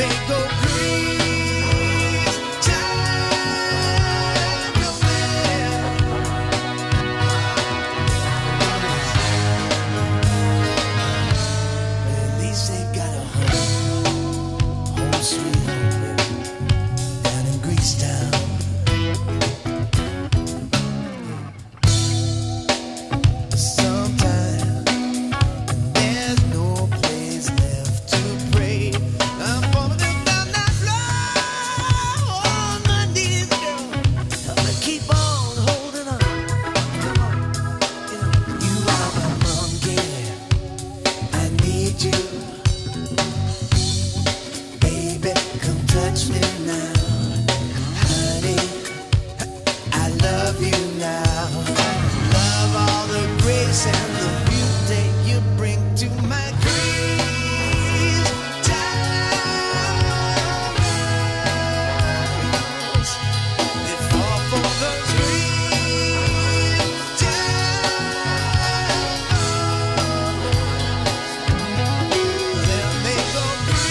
they go Grease town, at least they got a home sweet home, baby, down in Grease town. Touch me now, honey, I love you now. Love all the grace and the beauty you bring to my Grease town. They fall for the Grease town. Then they go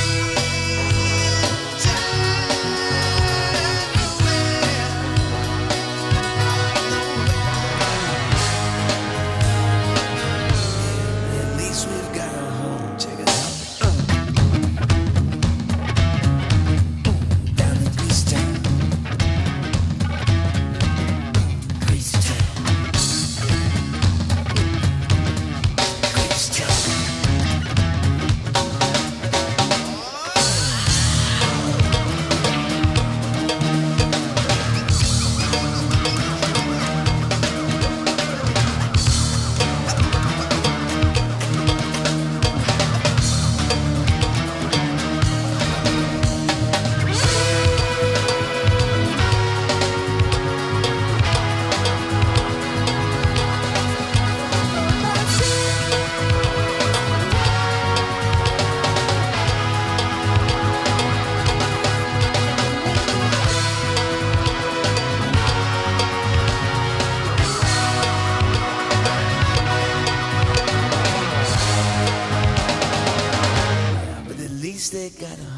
they got a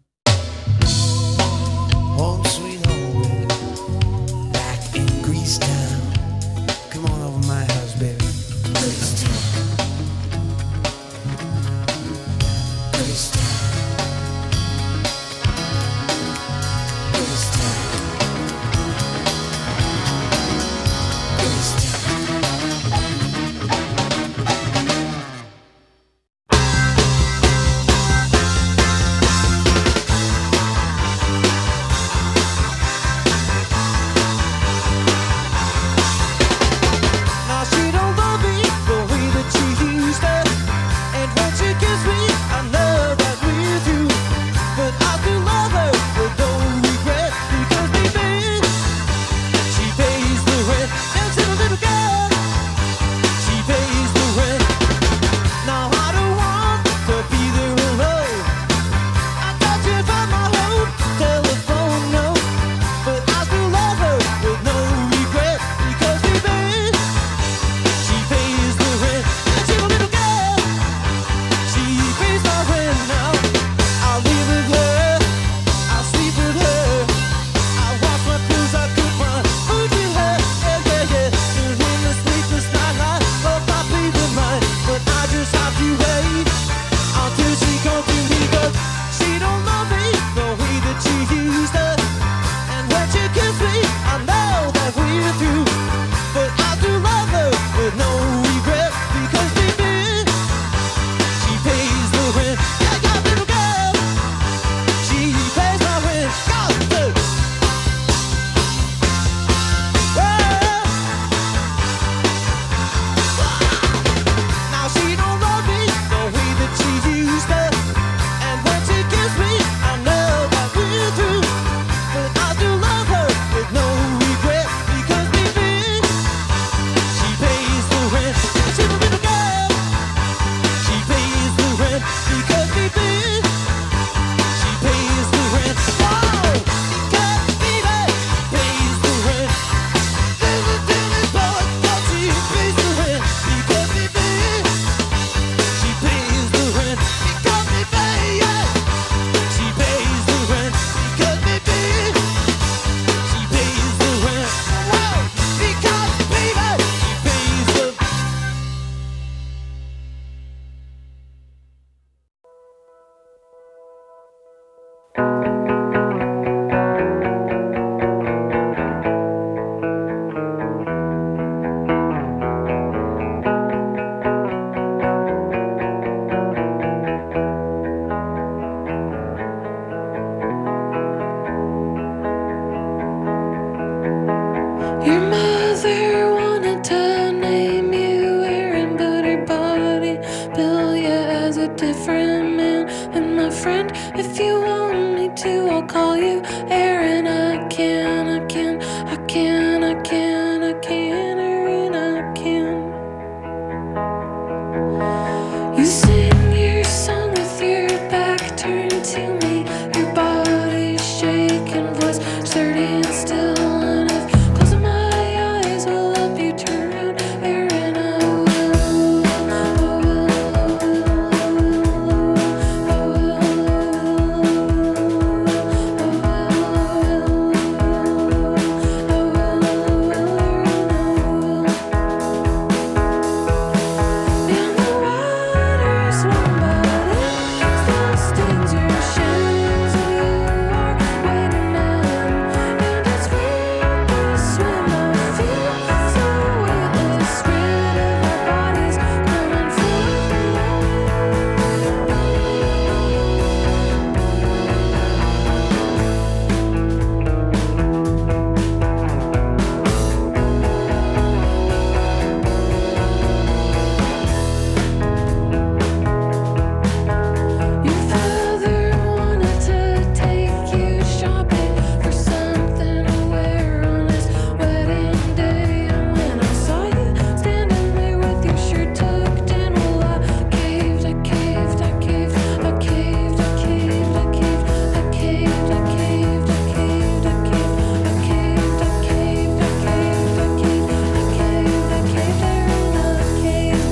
home sweet home, baby, back in Grease town. Come on over my house, baby. Grease town, Grease town, Grease town, Grease town. friend. If you want me to, I'll call you Aaron. I can, I can, I can, I can, I can, Aaron, I can. You sing your song with your back turned to me, your body shaking, voice sturdy and still. And if closing my eyes will help you turn around, Aaron, I will. And the water's warm, but it still stings your shins. And you are waiting in, and it's weird to swim. I feel so weightless, rid of our bodies, coming for your father wanted to take you shopping for something to wear on his wedding day. And when I saw you standing there with your shirt tucked in, well, I caved, I caved, I caved, I caved, I caved, I caved, I caved, I caved, I caved, I caved, I caved, I caved, I caved, I caved, I caved, I caved, Aaron, I caved.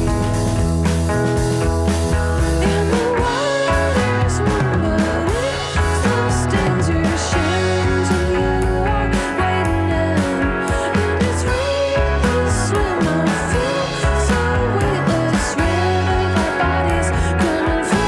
And the water's warm, but it still stings your shins. And you are waiting in, and it's weird to swim. I feel so weightless, rid of our bodies, coming for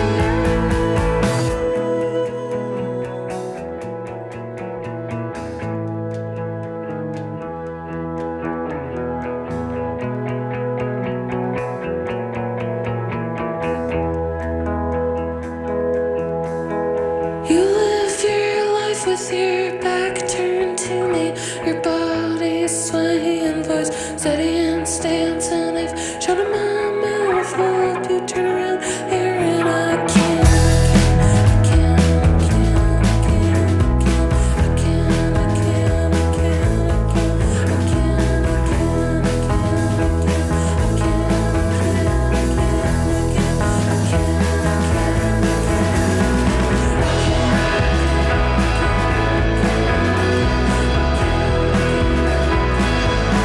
you. Live your life with your back turned to me, your body swaying, voice steady and stance. And if shut up my mouth will help you turn around, Aaron, I can, I can, I can, I can, I can, I can, I can, I can, I can, I can,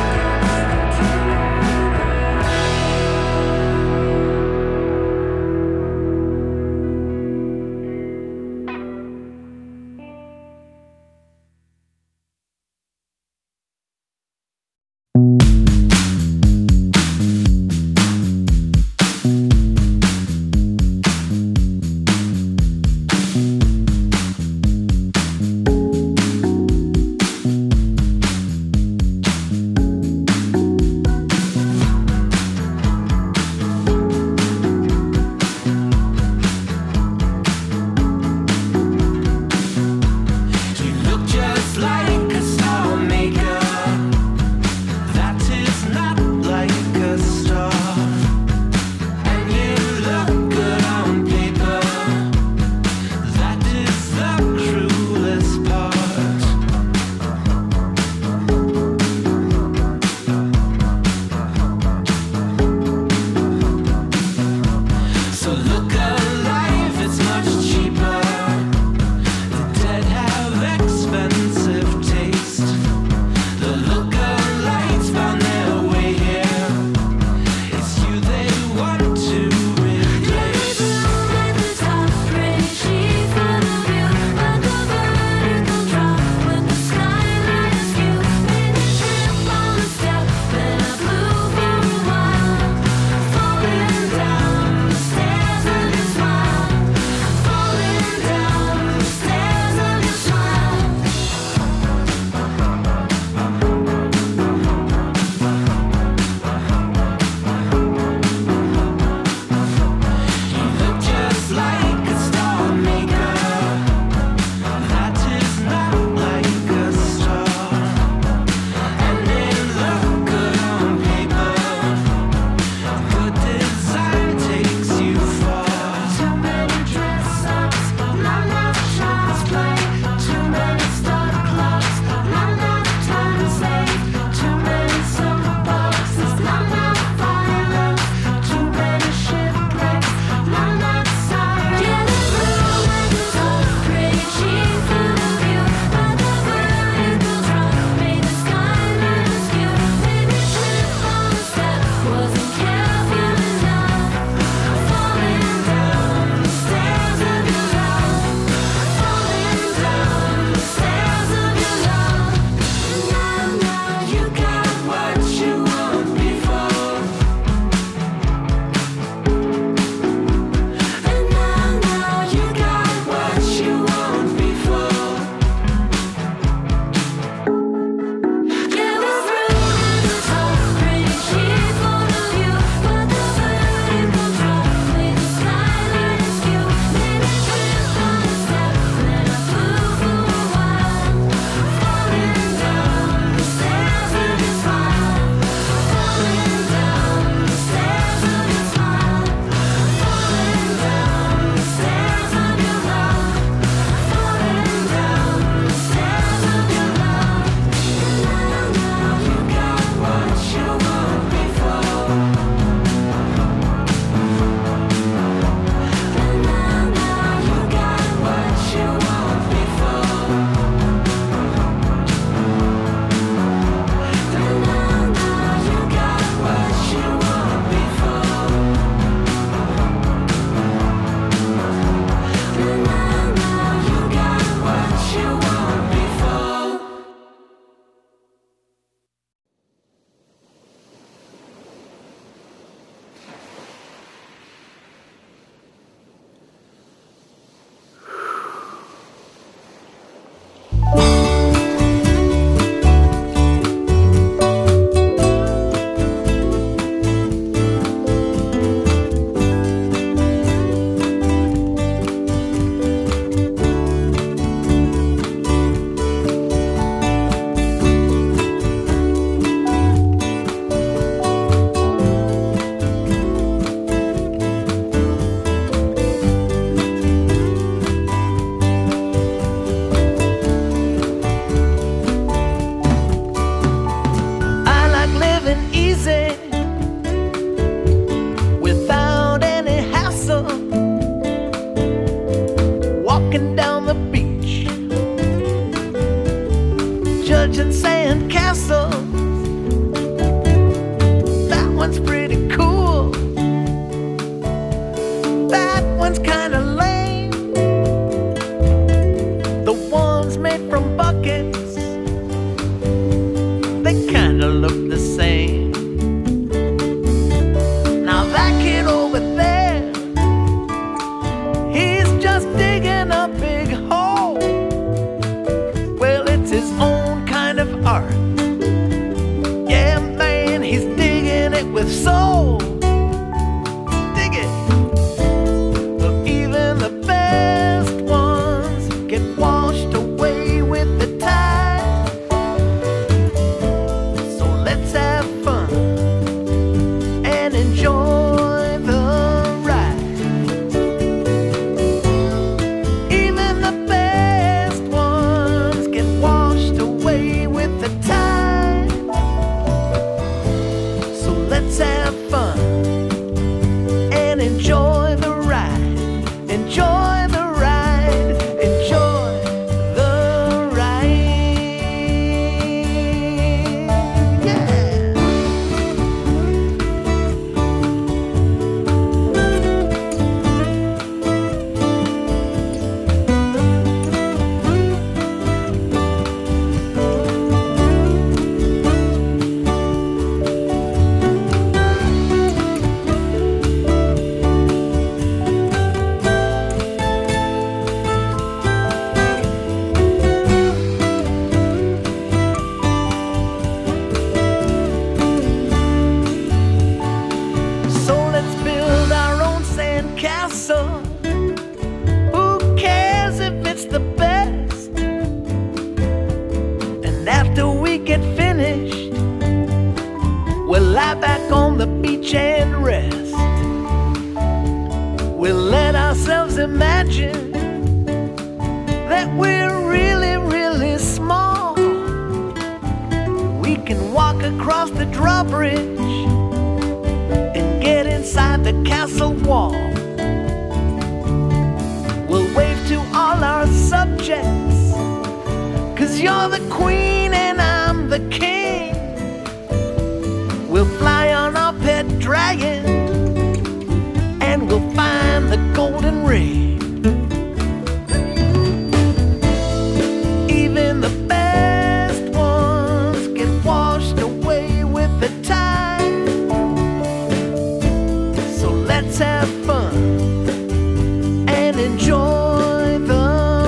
Let's have fun and enjoy the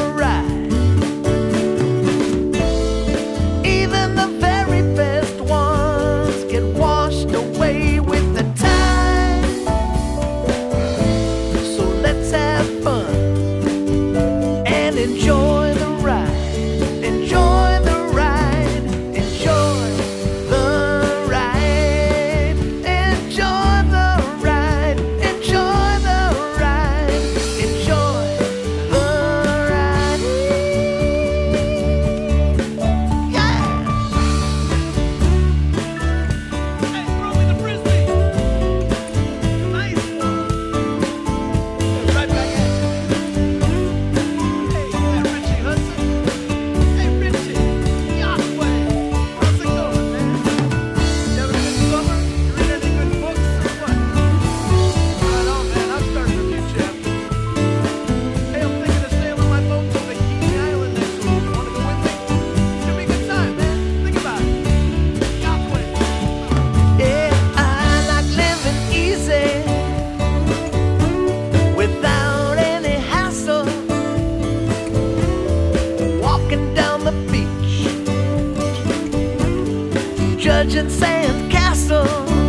virgin sand castle.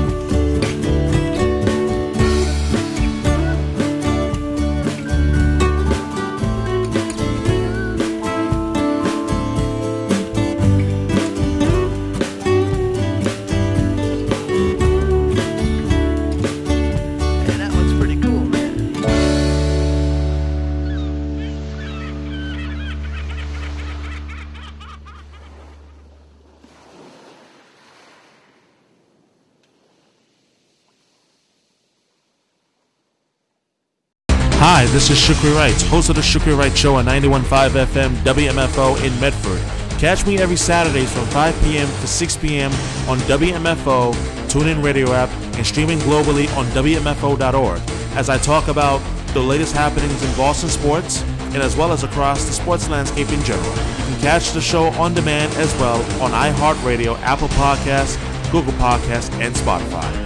Hi, this is Shukri Wright, host of the Shukri Wright Show on 91.5 FM WMFO in Medford. Catch me every Saturdays from 5 p.m. to 6 p.m. on WMFO, TuneIn Radio app, and streaming globally on WMFO.org as I talk about the latest happenings in Boston sports and as well as across the sports landscape in general. You can catch the show on demand as well on iHeartRadio, Apple Podcasts, Google Podcasts, and Spotify.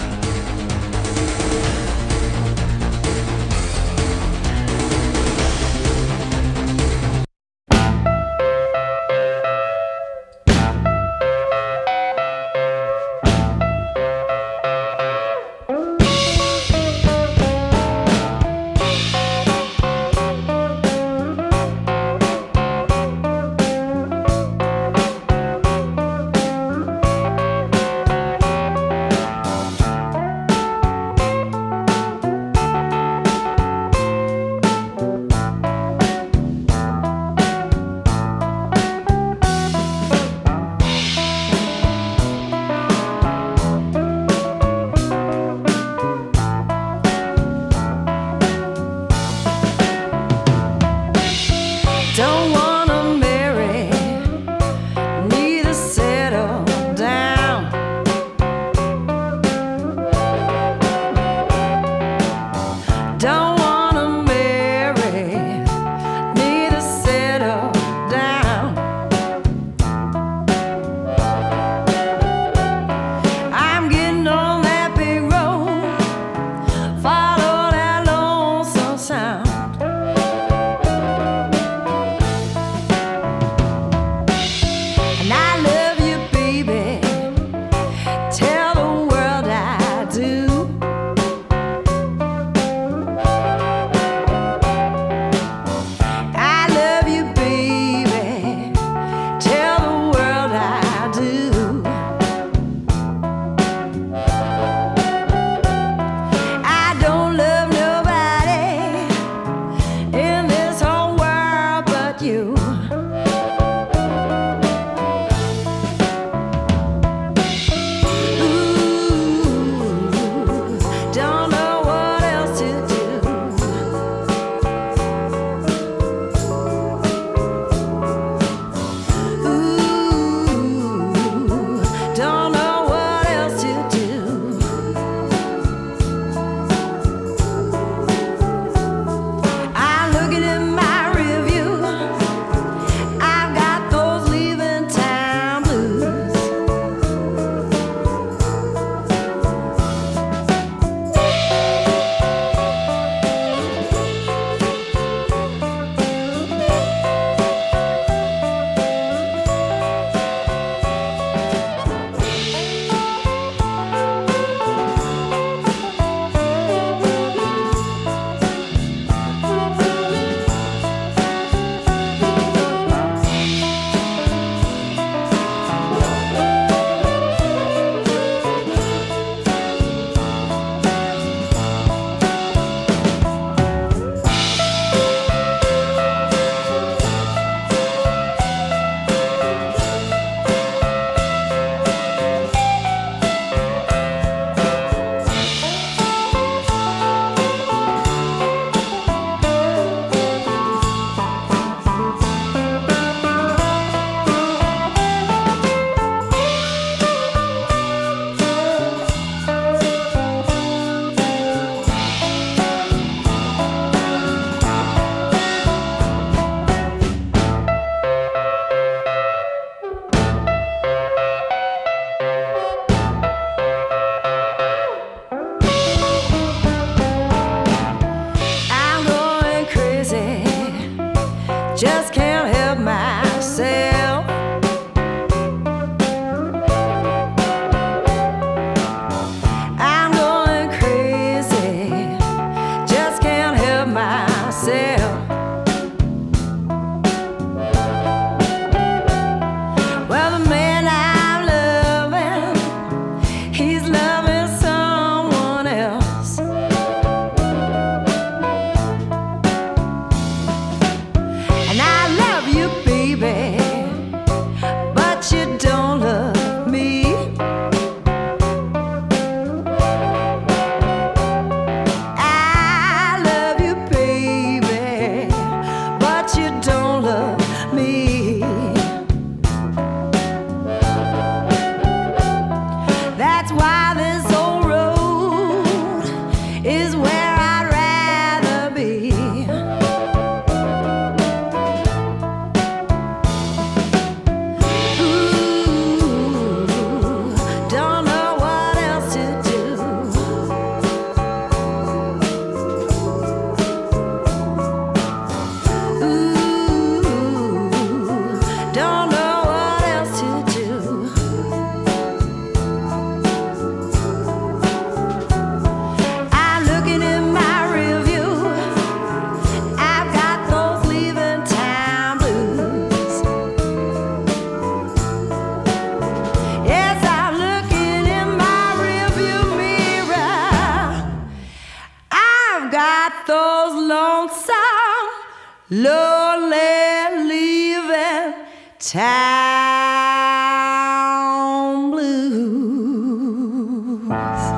town blues.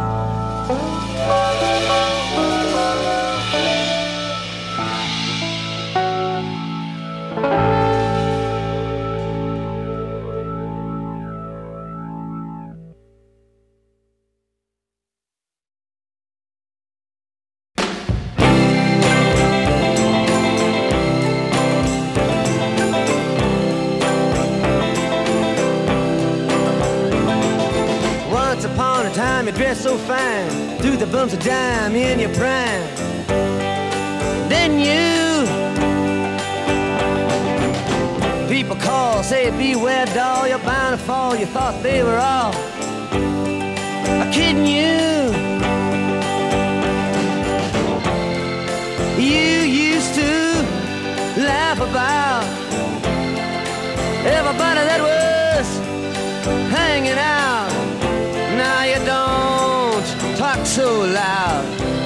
Once upon a time you dressed so fine, threw the bumps of dime in your prime. Then you, people call, say beware doll, you're bound to fall. You thought they were all kidding you. You used to laugh about everybody that was hanging out. Now you don't talk so loud.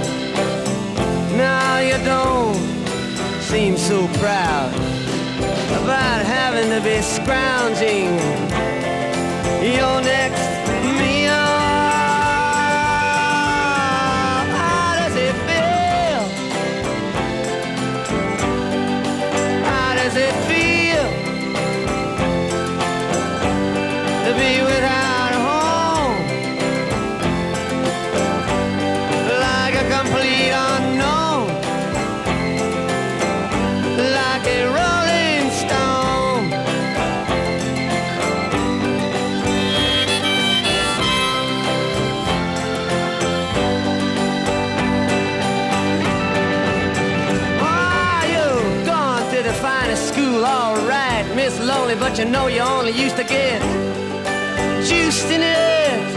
Now you don't seem so proud about having to be scrounging your next meal. How does it feel? How does it feel to be without a home? Like a complete unknown, like a rolling stone. Oh, you've gone to the finest school, all right, Miss Lonely, but you know you only used to get juiced in it.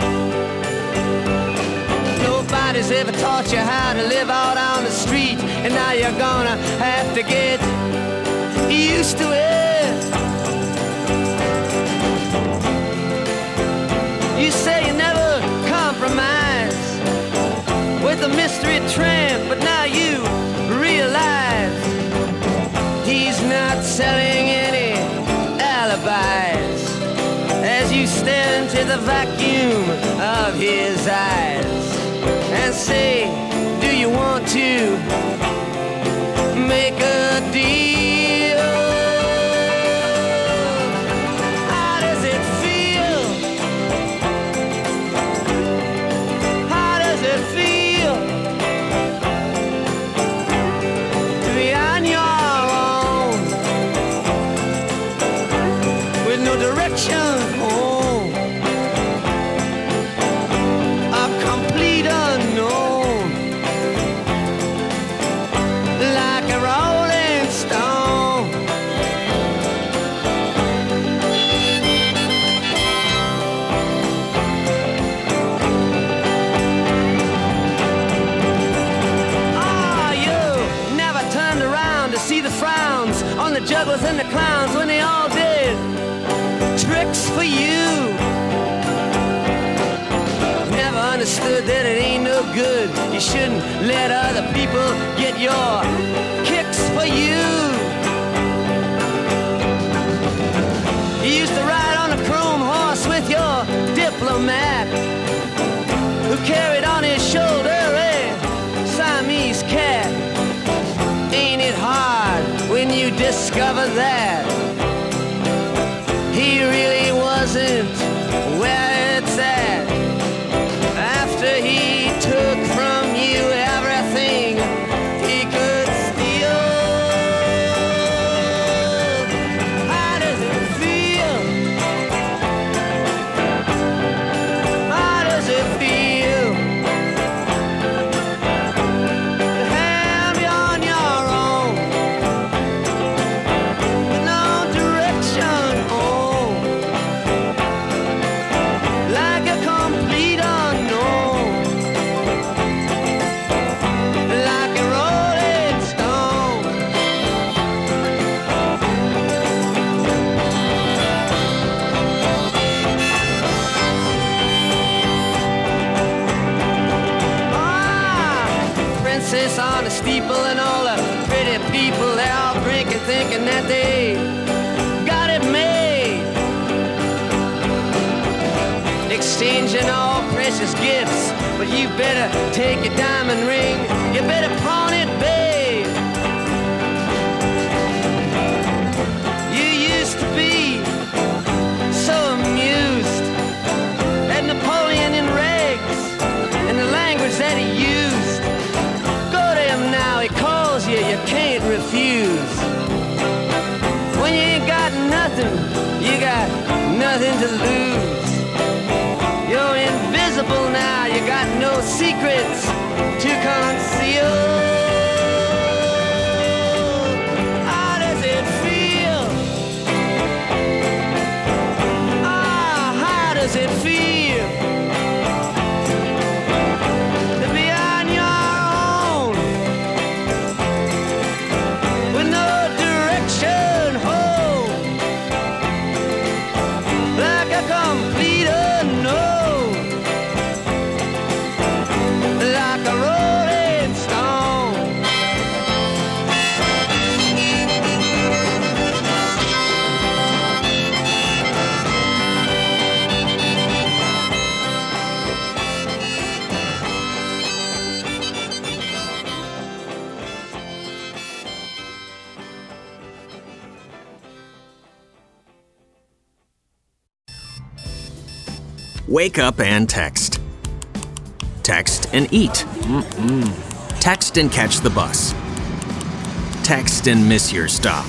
Nobody's ever taught you how to live out on the street, and now you're gonna have to get used to it. You say you never compromise with a mystery tramp, but now you realize he's not selling any alibis as you stare into the vacuum of his eyes and say, do you want to make a deal? How does it feel? How does it feel to be on your own with no direction home? A complete unknown, like a rolling stone. Ah, you never turned around to see the frowns on the jugglers and the clowns when they all did tricks for you. Never understood that it ain't no good. You shouldn't let other people get your kicks for you. You used to ride on a chrome horse with your diplomat, who carried on his shoulder a Siamese cat. Ain't it hard when you discover that he really wasn't where it's at? After he took from you everything he could steal. How does it feel? How does it feel to have you on your own with no direction home? exchanging all precious gifts. But you better take your diamond ring, you better pawn it, babe. You used to be so amused at Napoleon in rags and the language that he used. Go to him now, he calls you, you can't refuse. When you ain't got nothing, you got nothing to lose. You're invisible now, you got no secrets to conceal. How does it feel? Ah, how does it feel to be on your own with no direction home, like a complete unknown, like a rolling stone? Wake up and text. Text and eat. Text and catch the bus. Text and miss your stop.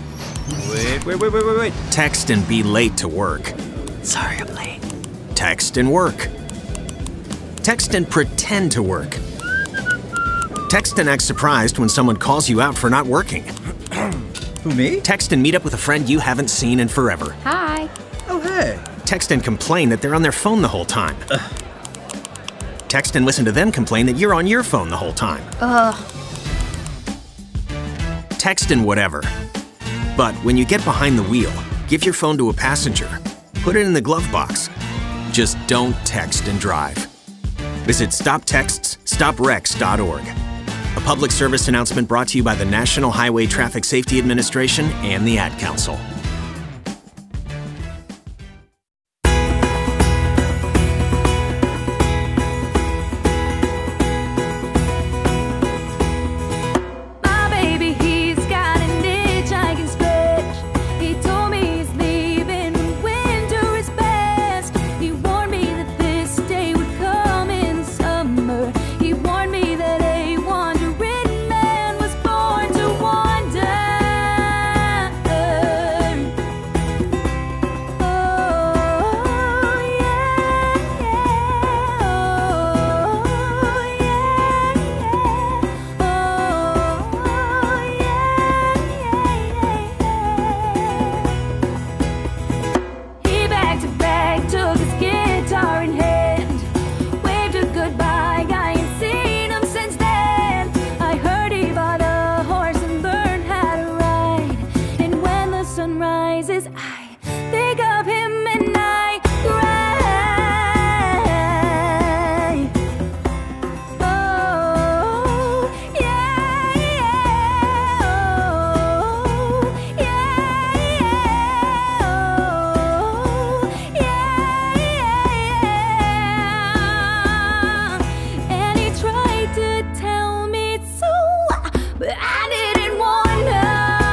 Wait. Text and be late to work. Sorry, I'm late. Text and work. Text and pretend to work. Text and act surprised when someone calls you out for not working. Who, me? Text and meet up with a friend you haven't seen in forever. Hi. Oh, hey. Text and complain that they're on their phone the whole time. Text and listen to them complain that you're on your phone the whole time. Text and whatever. But when you get behind the wheel, give your phone to a passenger. Put it in the glove box. Just don't text and drive. Visit StopTextsStopWrecks.org. A public service announcement brought to you by the National Highway Traffic Safety Administration and the Ad Council. My baby, he's got an itch I can scratch. He told me he's leaving when winter is past. He warned me that this day would come in summer. He warned me that a wandering man was born to wander. He back to back took his guitar in hand, waved a goodbye. I ain't seen him since then. I heard he bought a horse and learned how to ride. And when the sun rises, I think of him and I cry. Oh, yeah, oh, yeah. And he tried to tell me so, but I didn't wanna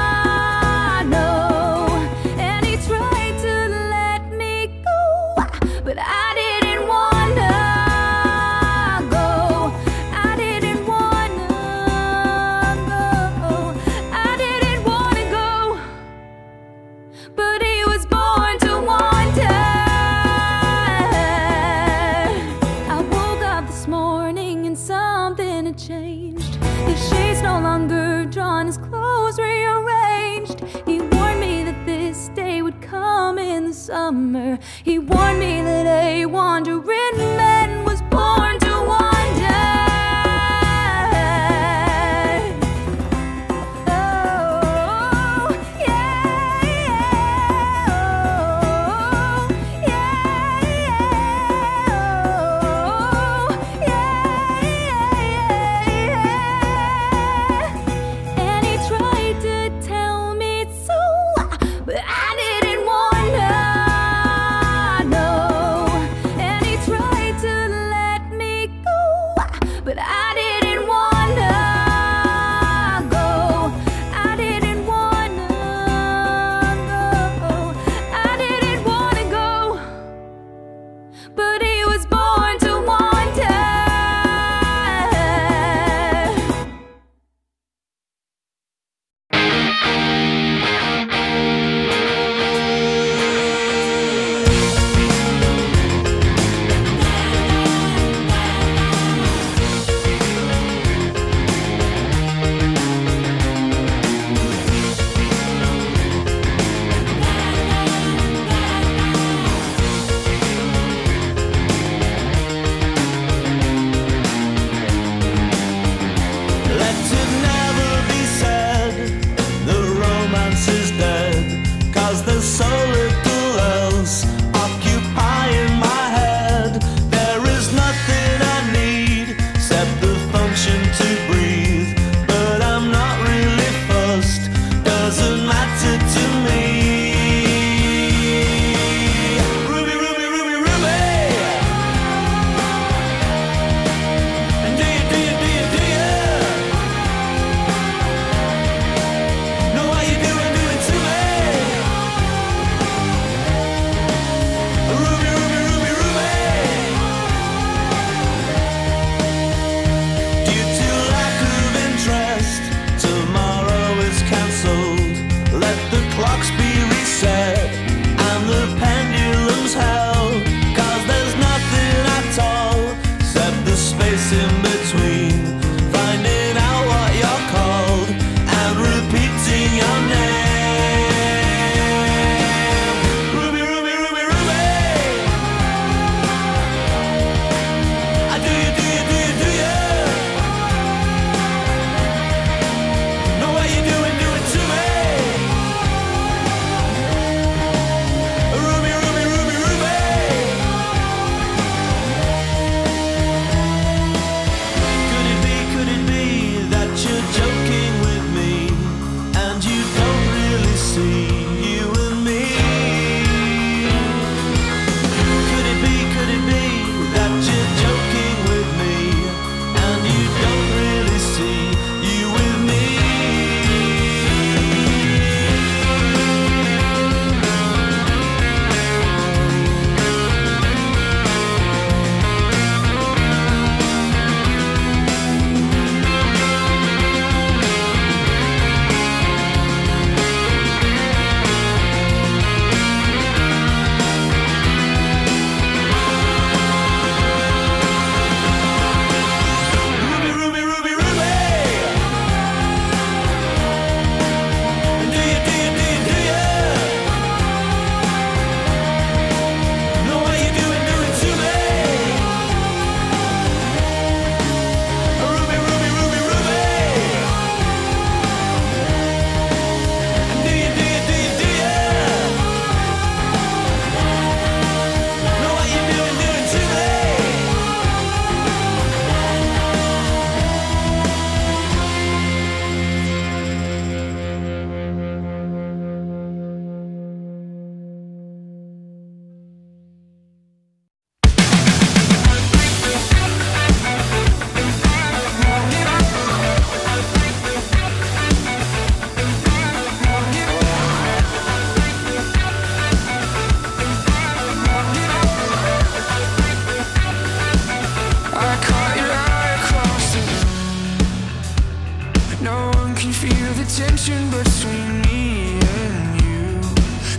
know. And he tried to let me go, but I didn't wanna go. I didn't wanna go. I didn't wanna go. But he was born to wander. I woke up this morning and something had changed. The shades no longer drawn, his clothes rearranged. He warned me that this day would come in the summer. He warned me that a wandering man was born to wander. Oh, yeah, oh, yeah. And he tried to tell me so, but I didn't wanna know. And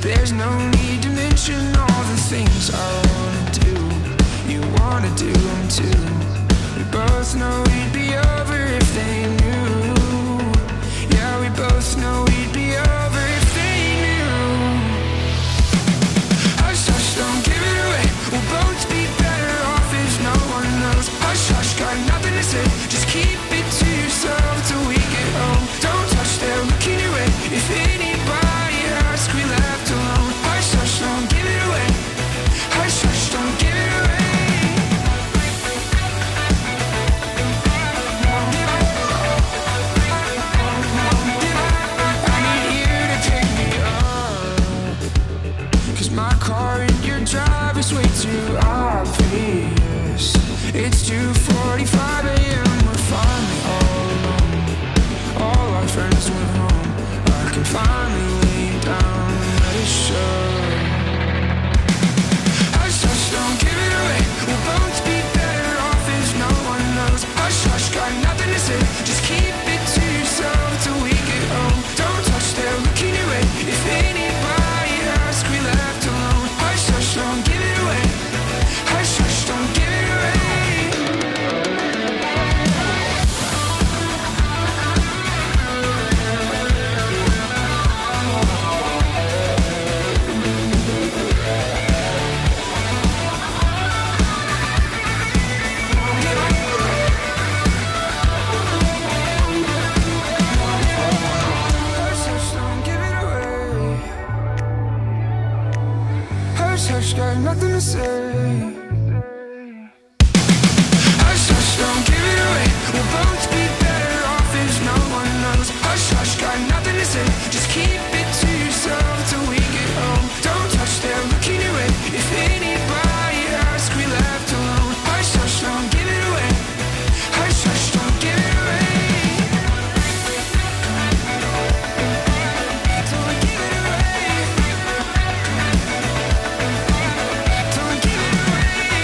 There's no need to mention all the things I wanna do. You wanna do them too. We both know we'd be over if they knew. Yeah, we both know we'd be over if they knew. Hush, hush, don't give it away. We'll both be better off if no one knows. Hush, hush, got nothing to say. Just keep it to yourself till we get home. Don't touch, they're looking your way. If anybody asks, we left alone. Hush, hush, don't give it away. Hush, hush, don't give it away. I need you to take me up, 'cause my car in your drive is way too obvious. It's 2:45 a.m. We're finally all alone. All our friends went home. I can finally lay down and let it show. Hush, hush, don't give it away. We'll both be better off if no one knows. Hush, hush, got nothing to say. Just keep it to yourself till we get home. Don't touch, they're looking your way. If anybody asks, we left alone. Hush, hush, don't give it away. Hush, hush, don't give it away. Hush, hush, don't give it away. Hush, hush, got nothing to say. Hush, hush, don't give it away. We'll both be better off if no one knows. Hush, hush, got nothing to say. Just keep it to yourself till we get home. Don't touch, they're looking your way. If anybody asks, we left alone. Hush, hush, don't give it away. Hush, hush, don't give it away. Don't give it away. Don't give it away.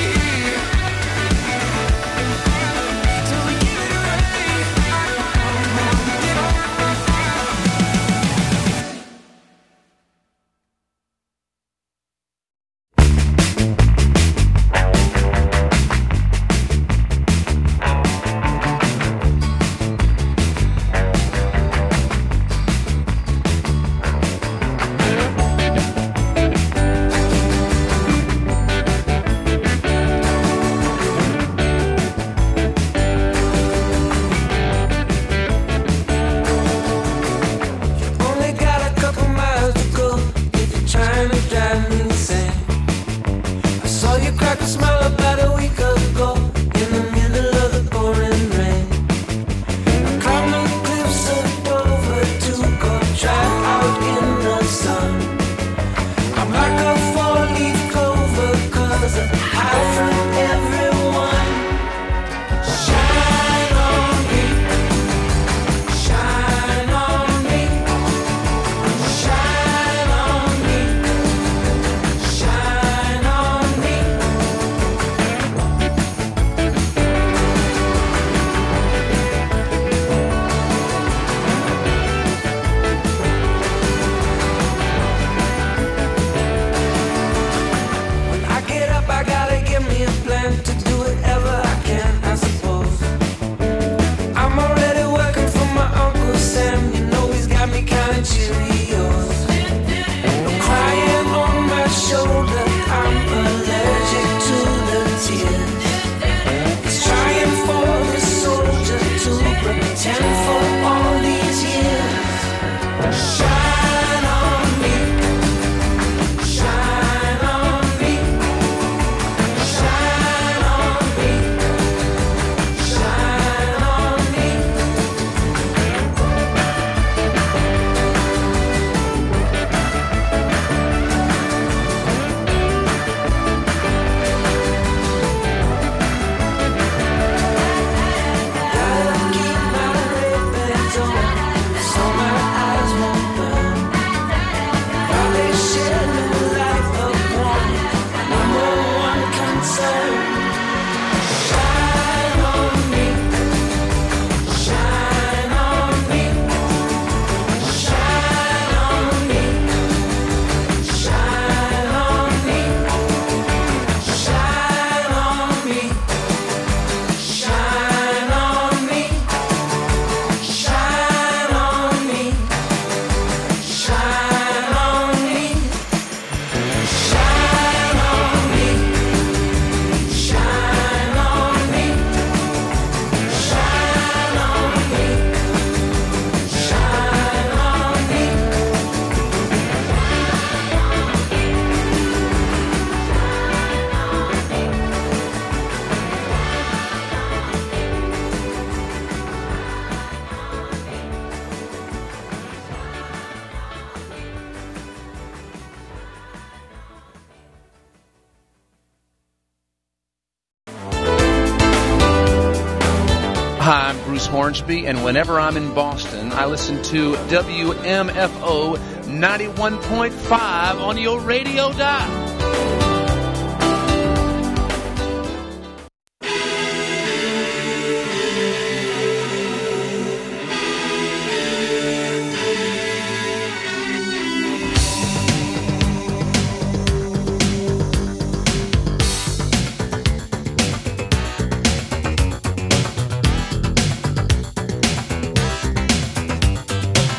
Louis Hornsby, and whenever I'm in Boston, I listen to WMFO 91.5 on your radio dial.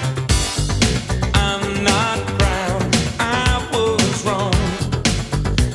I'm not proud, I was wrong.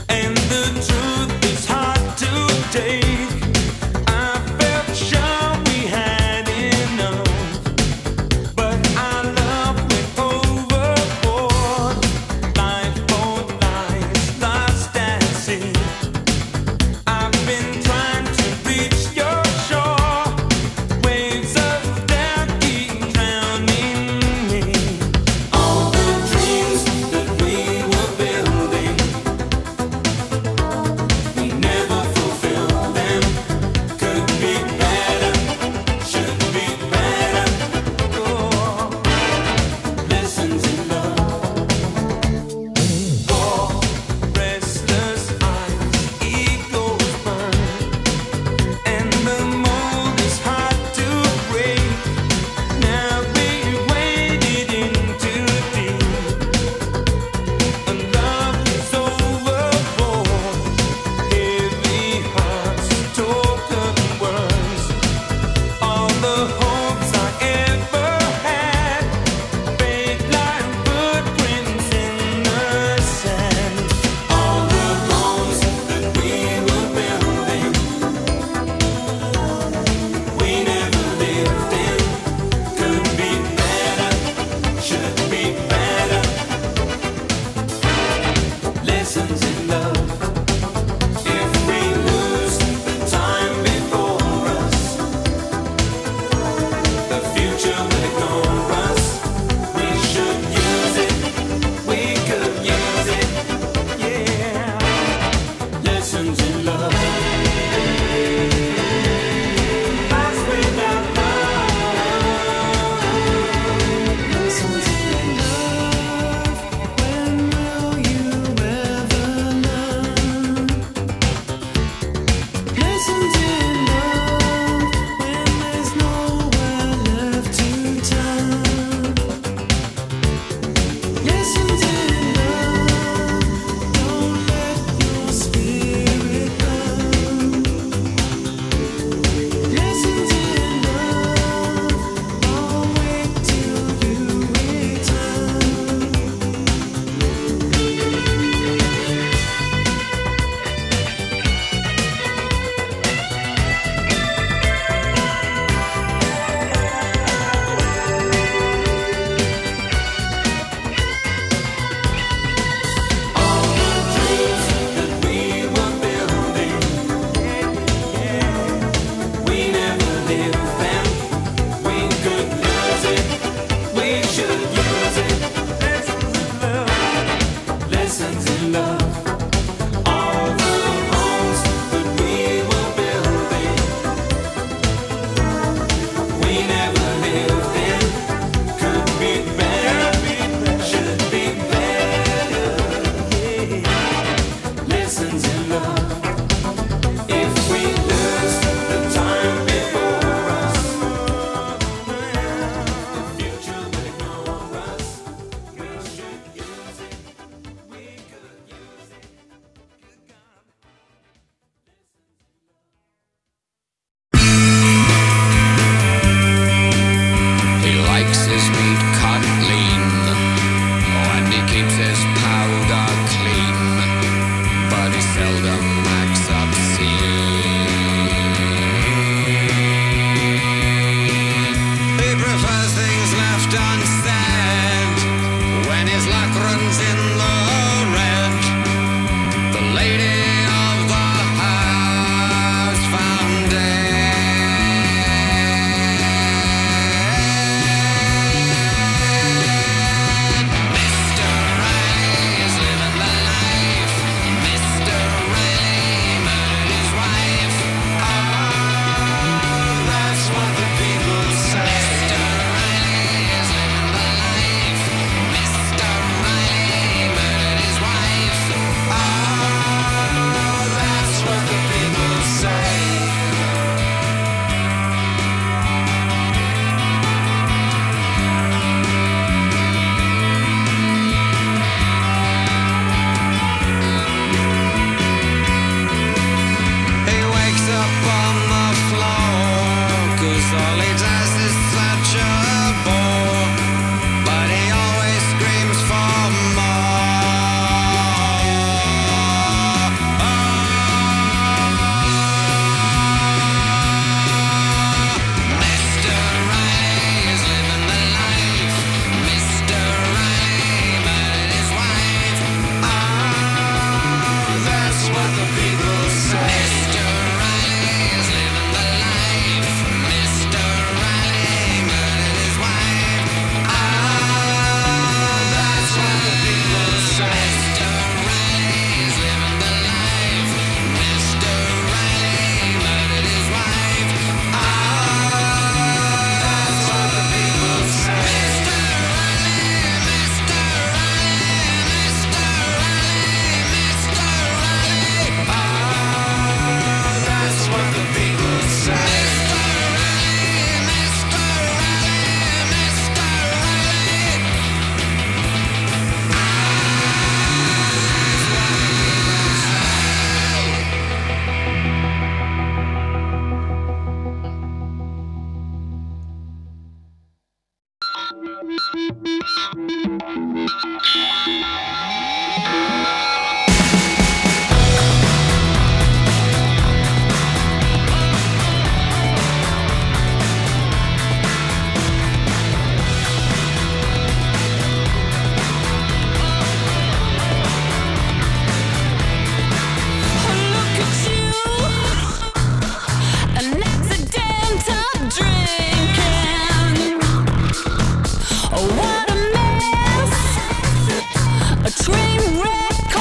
What a mess, a train wreck.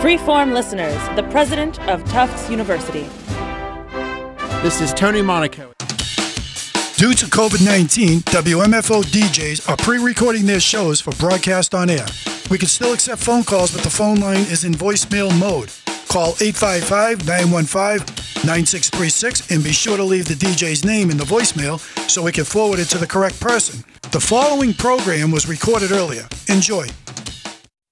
Freeform listeners, the president of Tufts University. This is Tony Monaco. Due to COVID-19, WMFO DJs are pre-recording their shows for broadcast on air. We can still accept phone calls, but the phone line is in voicemail mode. Call 855-915-9636 and be sure to leave the DJ's name in the voicemail so we can forward it to the correct person. The following program was recorded earlier. Enjoy.